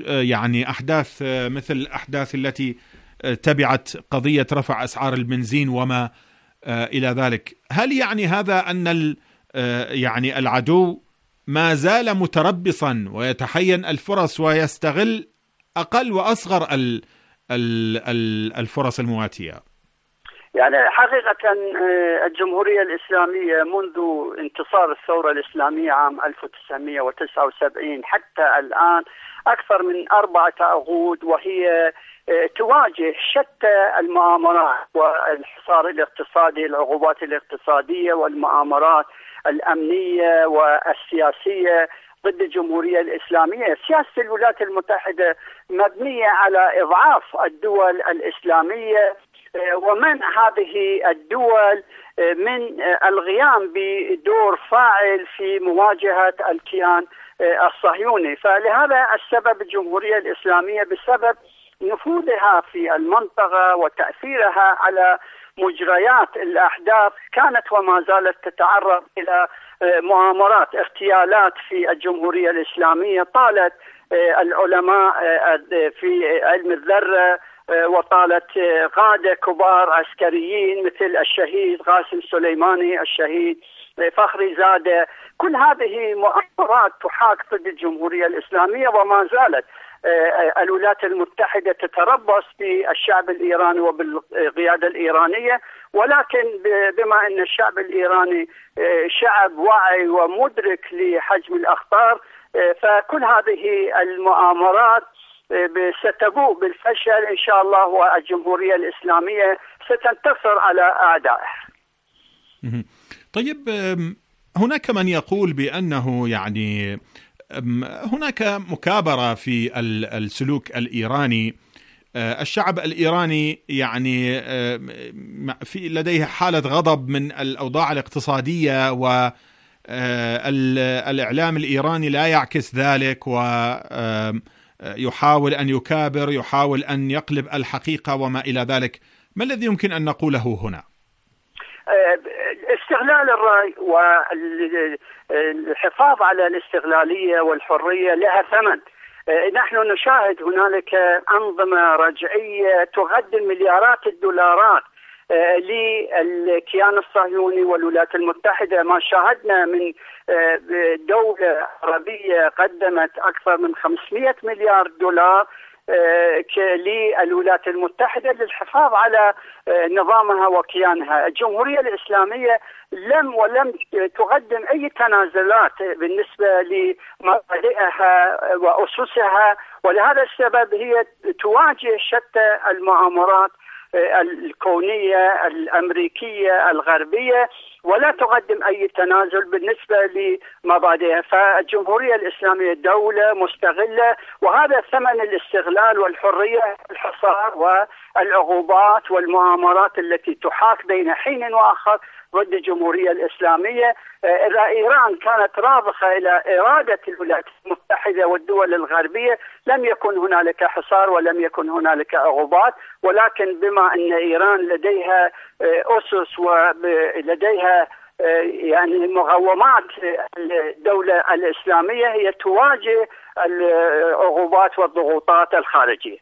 مثل الأحداث التي تبعت قضية رفع أسعار البنزين وما إلى ذلك. هل يعني هذا أن العدو ما زال متربصا ويتحين الفرص ويستغل أقل وأصغر الفرص المواتية؟ يعني حقيقة الجمهورية الإسلامية منذ انتصار الثورة الإسلامية عام 1979 حتى الآن أكثر من 4 عقود وهي تواجه شتى المؤامرات والحصار الاقتصادي، العقوبات الاقتصادية والمؤامرات الأمنية والسياسية ضد الجمهورية الإسلامية. سياسة الولايات المتحدة مبنية على إضعاف الدول الإسلامية ومنع هذه الدول من القيام بدور فاعل في مواجهة الكيان الصهيوني. فلهذا السبب الجمهورية الإسلامية بسبب نفوذها في المنطقة وتأثيرها على مجريات الأحداث كانت وما زالت تتعرض إلى مؤامرات اغتيالات في الجمهورية الإسلامية. طالت العلماء في علم الذرة وطالت قادة كبار عسكريين مثل الشهيد قاسم سليماني، الشهيد فخري زادة. كل هذه مؤامرات تحاك ضد الجمهورية الإسلامية، وما زالت الولايات المتحدة تتربص بالشعب الإيراني وبالقيادة الإيرانية. ولكن بما أن الشعب الإيراني شعب واعي ومدرك لحجم الأخطار، فكل هذه المؤامرات ستبوء بالفشل إن شاء الله، والجمهورية الإسلامية ستنتصر على أعدائها. طيب، هناك من يقول بأنه هناك مكابرة في السلوك الإيراني. الشعب الإيراني في لديه حالة غضب من الأوضاع الاقتصادية، والإعلام الإيراني لا يعكس ذلك، ويحاول أن يكابر، يحاول أن يقلب الحقيقة وما إلى ذلك. ما الذي يمكن أن نقوله هنا؟ استغلال الرأي والحفاظ على الاستغلالية والحرية لها ثمن. نحن نشاهد هنالك أنظمة رجعية تقدم مليارات الدولارات للكيان الصهيوني والولايات المتحدة. ما شاهدنا من دولة عربية قدمت أكثر من 500 مليار دولار للولايات المتحدة للحفاظ على نظامها وكيانها. الجمهورية الإسلامية لم تقدم أي تنازلات بالنسبة لمبادئها وأسسها، ولهذا السبب هي تواجه شتى المؤامرات الكونية الأمريكية الغربية ولا تقدم أي تنازل بالنسبة لمبادئها. فالجمهورية الإسلامية دولة مستغلة، وهذا ثمن الاستغلال والحرية، الحصار والعقوبات والمؤامرات التي تحاك بين حين وآخر ضد الجمهورية الإسلامية. إيران كانت راضخة إلى إرادة الولايات المتحدة والدول الغربية، لم يكن هنالك حصار ولم يكن هنالك عقوبات، ولكن بما أن إيران لديها أسس ولديها مقومات الدولة الإسلامية، هي تواجه العقوبات والضغوطات الخارجية.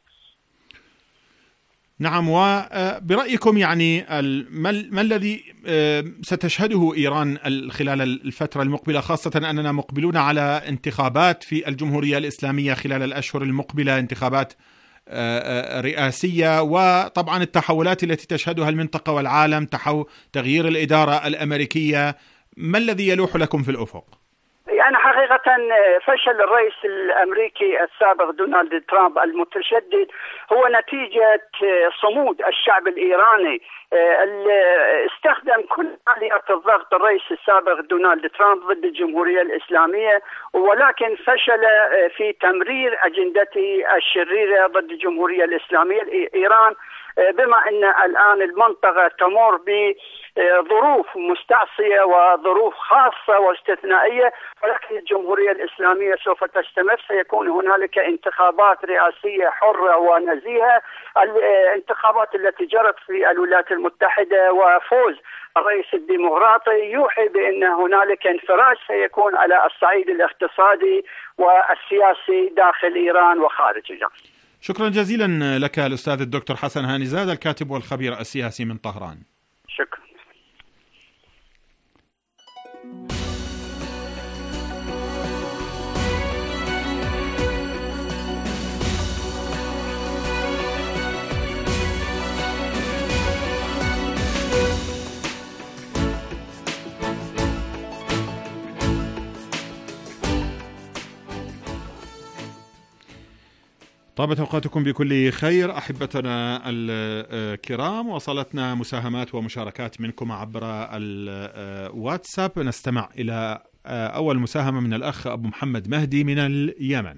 نعم، وبرأيكم ما الذي ستشهده إيران خلال الفترة المقبلة، خاصة أننا مقبلون على انتخابات في الجمهورية الإسلامية خلال الأشهر المقبلة، انتخابات رئاسية، وطبعا التحولات التي تشهدها المنطقة والعالم، تغيير الإدارة الأمريكية. ما الذي يلوح لكم في الأفق؟ يعني حقيقة فشل الرئيس الأمريكي السابق دونالد ترامب المتشدد هو نتيجة صمود الشعب الإيراني. استخدم كل آليات الضغط الرئيس السابق دونالد ترامب ضد الجمهورية الإسلامية، ولكن فشل في تمرير أجندته الشريرة ضد الجمهورية الإسلامية. إيران بما أن الآن المنطقة تمر بظروف مستعصية وظروف خاصة واستثنائية، ولكن الجمهورية الإسلامية سوف تستمر. سيكون هنالك انتخابات رئاسية حرة ونزيهة. الانتخابات التي جرت في الولايات المتحدة وفوز الرئيس الديمقراطي يوحي بأن هنالك انفراج سيكون على الصعيد الاقتصادي والسياسي داخل إيران وخارج إيران. شكرا جزيلا لك الأستاذ الدكتور حسن هانيزاد، الكاتب والخبير السياسي من طهران. شكرا. طابت أوقاتكم بكل خير أحبتنا الكرام. وصلتنا مساهمات ومشاركات منكم عبر الواتساب. نستمع إلى أول مساهمة من الأخ أبو محمد مهدي من اليمن.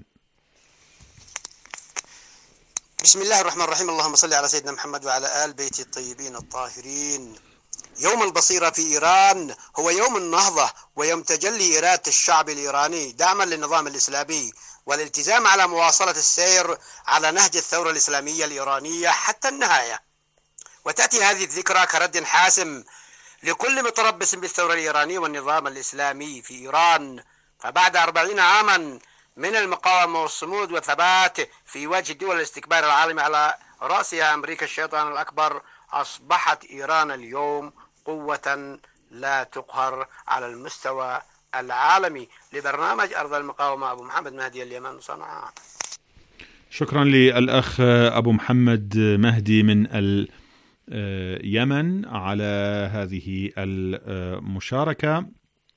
بسم الله الرحمن الرحيم. اللهم صل على سيدنا محمد وعلى آل بيته الطيبين الطاهرين. يوم البصيرة في إيران هو يوم النهضة ويوم تجلي إرادة الشعب الإيراني دعما للنظام الإسلامي والالتزام على مواصلة السير على نهج الثورة الإسلامية الإيرانية حتى النهاية. وتأتي هذه الذكرى كرد حاسم لكل متربص بالثورة الإيرانية والنظام الإسلامي في إيران، فبعد 40 عاما من المقاومة والصمود والثبات في وجه دول الاستكبار العالمي على رأسها أمريكا الشيطان الأكبر، أصبحت إيران اليوم قوة لا تقهر على المستوى العالمي. لبرنامج أرض المقاومة أبو محمد مهدي، اليمن، صنعاء. شكرا للأخ أبو محمد مهدي من اليمن على هذه المشاركة.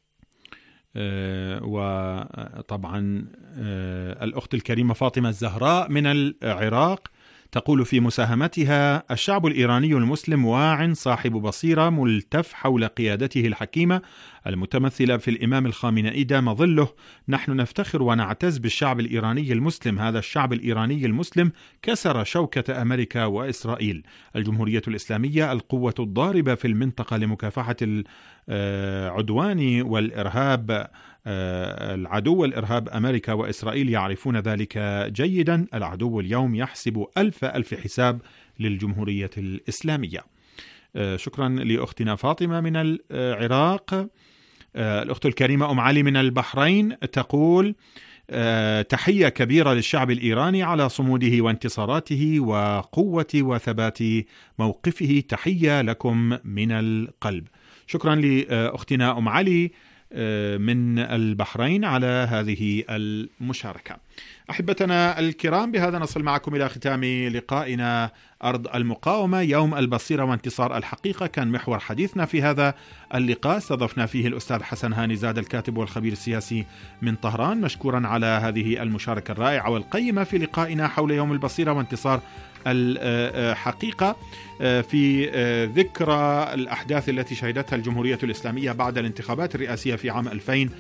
وطبعا الأخت الكريمة فاطمة الزهراء من العراق تقول في مساهمتها: الشعب الإيراني المسلم واع صاحب بصيرة ملتف حول قيادته الحكيمة المتمثلة في الإمام الخامنئي دام ظله. نحن نفتخر ونعتز بالشعب الإيراني المسلم. هذا الشعب الإيراني المسلم كسر شوكة أمريكا وإسرائيل. الجمهورية الإسلامية القوة الضاربة في المنطقة لمكافحة العدوان والإرهاب. العدو والإرهاب أمريكا وإسرائيل يعرفون ذلك جيدا. العدو اليوم يحسب ألف حساب للجمهورية الإسلامية. شكرا لأختنا فاطمة من العراق. الأخت الكريمة أم علي من البحرين تقول: تحية كبيرة للشعب الإيراني على صموده وانتصاراته وقوة وثبات موقفه. تحية لكم من القلب. شكرا لأختنا أم علي من البحرين على هذه المشاركة. أحبتنا الكرام، بهذا نصل معكم إلى ختام لقائنا أرض المقاومة يوم البصيرة وانتصار الحقيقة. كان محور حديثنا في هذا اللقاء استضفنا فيه الأستاذ حسن هانيزاد الكاتب والخبير السياسي من طهران، مشكورا على هذه المشاركة الرائعة والقيمة في لقائنا حول يوم البصيرة وانتصار الحقيقة في ذكرى الأحداث التي شهدتها الجمهورية الإسلامية بعد الانتخابات الرئاسية في عام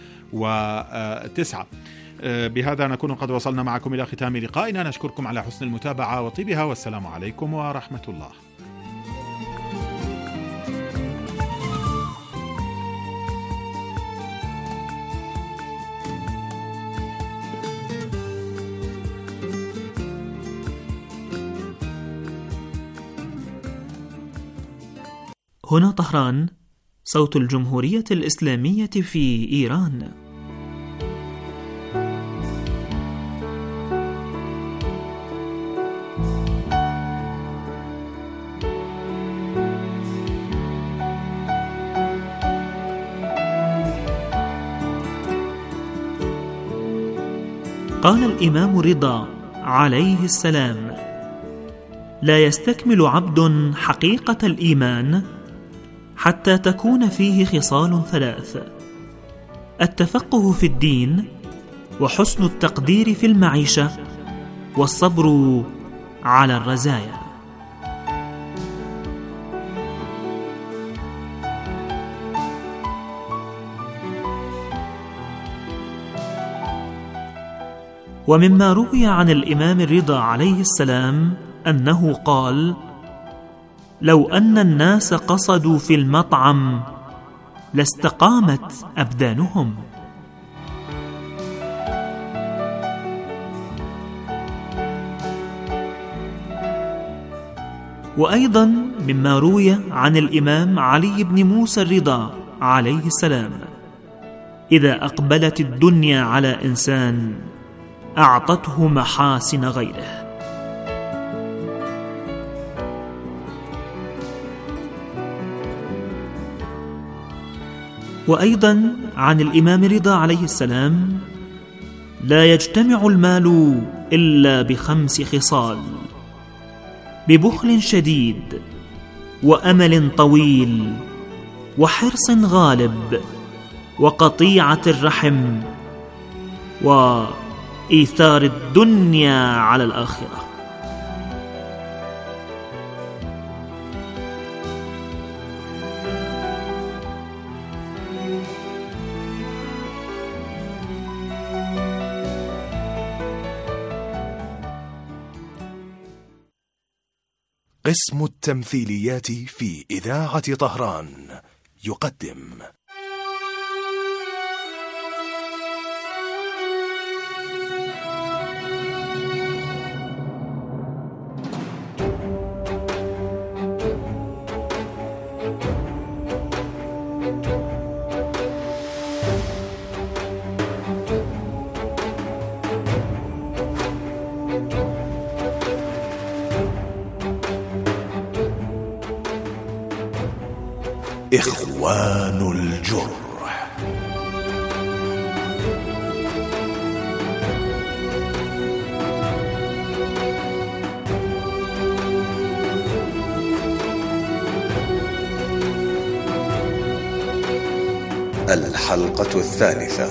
2009. بهذا نكون قد وصلنا معكم إلى ختام لقائنا. نشكركم على حسن المتابعة وطيبها، والسلام عليكم ورحمة الله. هنا طهران، صوت الجمهورية الإسلامية في إيران. قال الإمام رضا عليه السلام: لا يستكمل عبد حقيقة الإيمان حتى تكون فيه خصال ثلاث: التفقه في الدين، وحسن التقدير في المعيشة، والصبر على الرزايا. ومما روي عن الإمام الرضا عليه السلام أنه قال: لو أن الناس قصدوا في المطعم لاستقامت أبدانهم. وأيضا مما روي عن الإمام علي بن موسى الرضا عليه السلام: إذا أقبلت الدنيا على إنسان أعطته محاسن غيره. وأيضا عن الإمام رضا عليه السلام: لا يجتمع المال إلا ب5 خصال: ببخل شديد، وأمل طويل، وحرص غالب، وقطيعة الرحم، وإيثار الدنيا على الآخرة. قسم التمثيليات في إذاعة طهران يقدم إخوان الجرح. الحلقة الثالثة.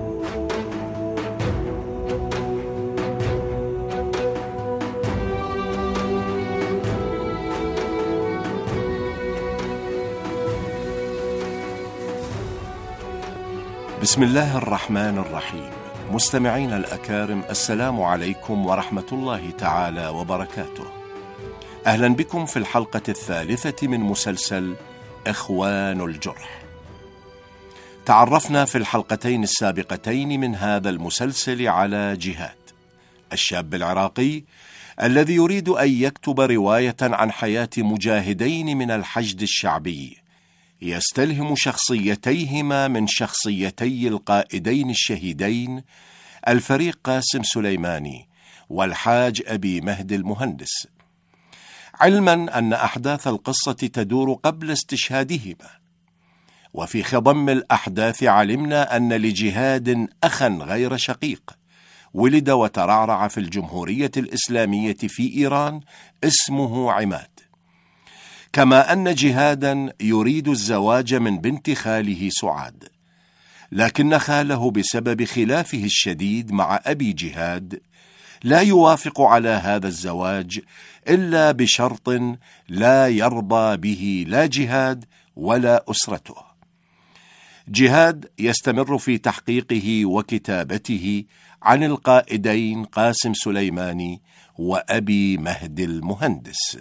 بسم الله الرحمن الرحيم. مستمعين الأكارم، السلام عليكم ورحمة الله تعالى وبركاته. أهلا بكم في الحلقة الثالثة من مسلسل إخوان الجرح. تعرفنا في الحلقتين السابقتين من هذا المسلسل على جهاد، الشاب العراقي الذي يريد أن يكتب رواية عن حياة مجاهدين من الحشد الشعبي يستلهم شخصيتيهما من شخصيتي القائدين الشهيدين الفريق قاسم سليماني والحاج أبي مهدي المهندس، علما أن أحداث القصة تدور قبل استشهادهما. وفي خضم الأحداث علمنا أن لجهاد أخا غير شقيق ولد وترعرع في الجمهورية الإسلامية في إيران اسمه عماد، كما أن جهادا يريد الزواج من بنت خاله سعاد، لكن خاله بسبب خلافه الشديد مع أبي جهاد لا يوافق على هذا الزواج إلا بشرط لا يرضى به لا جهاد ولا أسرته. جهاد يستمر في تحقيقه وكتابته عن القائدين قاسم سليماني وأبي مهدي المهندس.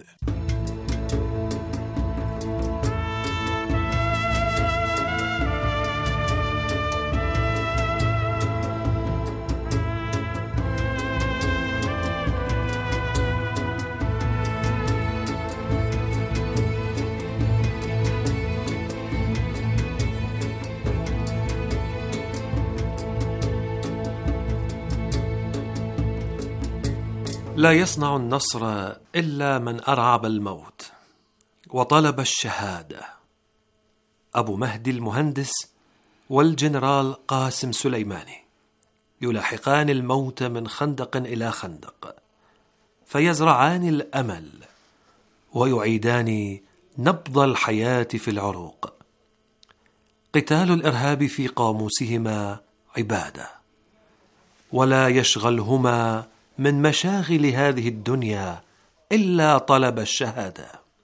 لا يصنع النصر إلا من أرعب الموت وطلب الشهادة. أبو مهدي المهندس والجنرال قاسم سليماني يلاحقان الموت من خندق إلى خندق، فيزرعان الأمل ويعيدان نبض الحياة في العروق. قتال الإرهاب في قاموسهما عبادة، ولا يشغلهما من مشاغل هذه الدنيا إلا طلب الشهادة،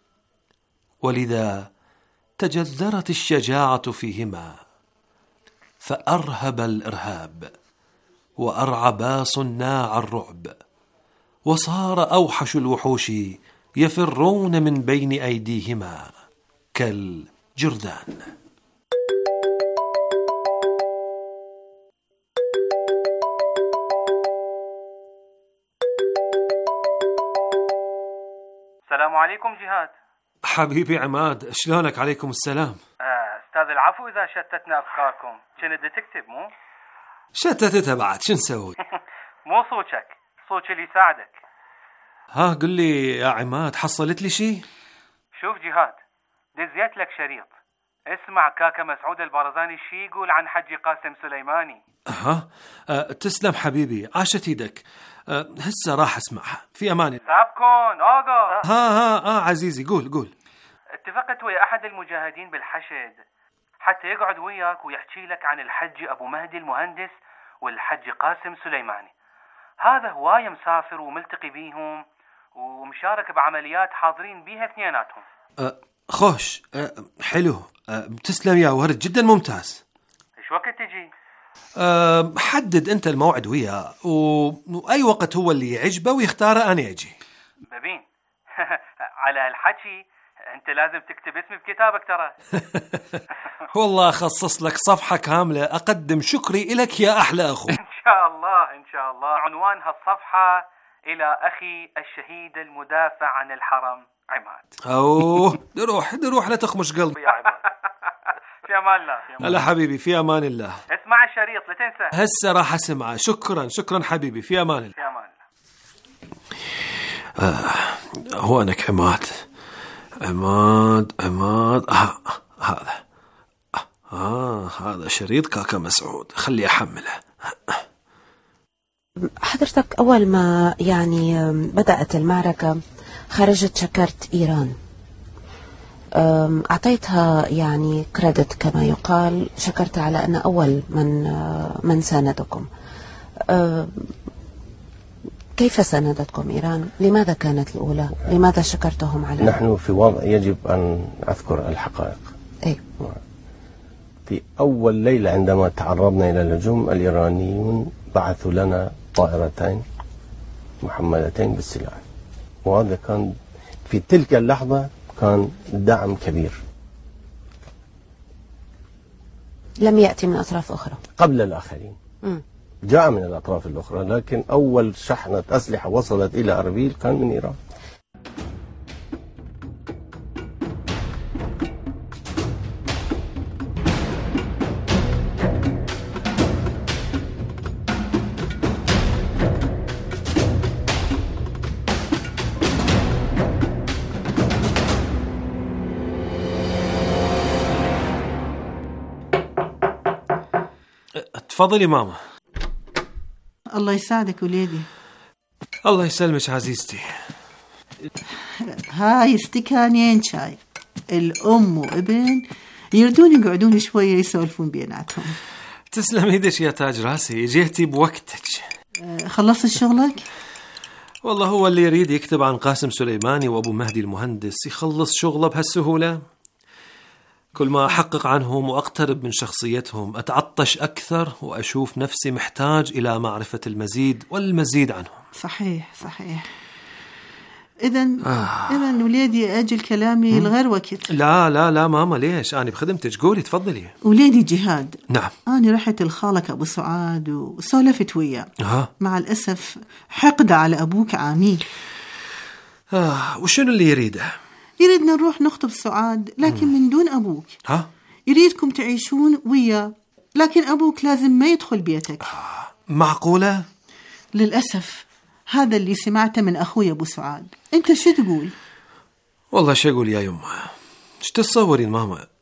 ولذا تجذرت الشجاعة فيهما، فأرهب الإرهاب وأرعبا صناع الرعب، وصار أوحش الوحوش يفرون من بين أيديهما كالجرذان. السلام عليكم جهاد. حبيبي عماد، شلونك؟ عليكم السلام. أستاذ العفو إذا شتتنا أفكاركم. كنت تكتب مو؟ شتتتها بعد، شو نسوي؟ مو صوتك، صوتي اللي يساعدك. ها قل لي يا عماد، حصلت لي شي؟ شوف جهاد، دزيت لك شريط، اسمع كاكا مسعود البرزاني شي يقول عن حجي قاسم سليماني. ها تسلم حبيبي، عاشت يدك. هسه راح اسمعها، في امان. سابكون اوغا. ها عزيزي، قول. اتفقت ويا احد المجاهدين بالحشد حتى يقعد وياك ويحكي لك عن الحج ابو مهدي المهندس والحج قاسم سليماني. هذا هواية مسافر وملتقي بيهم ومشارك بعمليات حاضرين بيها اثنيناتهم. خوش، حلو، تسلم يا ورد، جدا ممتاز. ايش وقت تجي؟ حدد انت الموعد وياه، واي وقت هو اللي يعجبه ويختاره انا اجي. ببين على هالحكي انت لازم تكتب اسمي بكتابك ترى. والله اخصص لك صفحة كاملة اقدم شكري الك يا احلى اخو. ان شاء الله. عنوان هالصفحة الى اخي الشهيد المدافع عن الحرم عماد. اوه دروح لا تخمش قلبي يا عماد. في امان الله. لا حبيبي، في امان الله. اسمع الشريط لا تنسى. هسه راح اسمعه. شكرا حبيبي، في امان الله. في امان الله. هونك عماد. هذا شريط كاكا مسعود، خلي احمله. حضرتك أول ما بدأت المعركة خرجت شكرت إيران، أعطيتها كريدت كما يقال، شكرت على أن أول من ساندكم. كيف ساندتكم إيران؟ لماذا كانت الأولى؟ لماذا شكرتهم على؟ نحن في وضع يجب أن أذكر الحقائق. في أول ليلة عندما تعرضنا إلى الهجوم، الإيرانيون بعثوا لنا طائرتين محملتين بالسلاح، وهذا كان في تلك اللحظة كان دعم كبير. لم يأتي من أطراف أخرى قبل الآخرين. جاء من الأطراف الأخرى، لكن أول شحنة أسلحة وصلت إلى أربيل كان من إيران. تفضلي ماما. الله يساعدك وليدي. الله يسلمك عزيزتي. هاي استكانين شاي، الأم وابن يردون يقعدون شوية يسولفون بيناتهم. تسلم ايدك يا تاج راسي، جيتي بوقتك. خلصت شغلك؟ والله هو اللي يريد يكتب عن قاسم سليماني وابو مهدي المهندس يخلص شغله بهالسهولة؟ كل ما أحقق عنهم وأقترب من شخصيتهم أتعطش أكثر وأشوف نفسي محتاج إلى معرفة المزيد والمزيد عنهم. صحيح. إذن وليدي أجل كلامي لغير وقت. لا ماما، ليش؟ أنا بخدمتك، قولي تفضلي. وليدي جهاد، نعم، أنا رحت لخالك أبو سعاد وسولفت وياه. مع الأسف حقد على أبوك عامي. وشنو اللي يريده؟ يريدنا نروح نخطب سعاد لكن من دون أبوك. يريدكم تعيشون وياه، لكن أبوك لازم ما يدخل بيتك. معقولة؟ للأسف هذا اللي سمعته من أخوي أبو سعاد. أنت شو تقول؟ والله شو أقول يا يمه، ايش تتصورين ماما؟